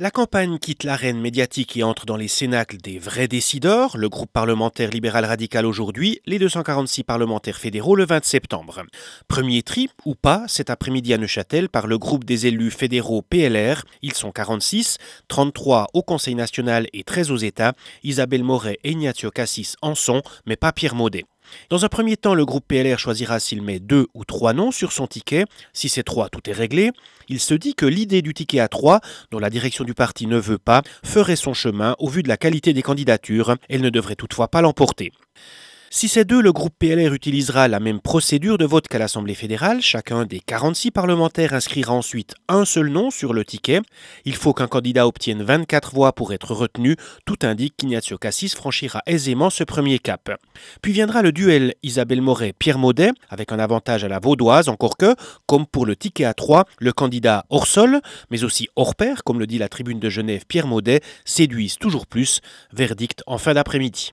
La campagne quitte l'arène médiatique et entre dans les cénacles des vrais décideurs, le groupe parlementaire libéral radical aujourd'hui, les 246 parlementaires fédéraux le 20 septembre. Premier tri, ou pas, cet après-midi à Neuchâtel par le groupe des élus fédéraux PLR. Ils sont 46, 33 au Conseil national et 13 aux États. Isabelle Moret et Ignacio Cassis en sont, mais pas Pierre Maudet. Dans un premier temps, le groupe PLR choisira s'il met 2 ou 3 noms sur son ticket. Si c'est 3, tout est réglé. Il se dit que l'idée du ticket à 3, dont la direction du parti ne veut pas, ferait son chemin au vu de la qualité des candidatures. Elle ne devrait toutefois pas l'emporter. Si c'est 2, le groupe PLR utilisera la même procédure de vote qu'à l'Assemblée fédérale. Chacun des 46 parlementaires inscrira ensuite un seul nom sur le ticket. Il faut qu'un candidat obtienne 24 voix pour être retenu. Tout indique qu'Ignacio Cassis franchira aisément ce premier cap. Puis viendra le duel Isabelle Moret-Pierre Maudet, avec un avantage à la vaudoise, encore que, comme pour le ticket à 3, le candidat hors sol, mais aussi hors pair, comme le dit la tribune de Genève Pierre Maudet, séduisent toujours plus. Verdict en fin d'après-midi.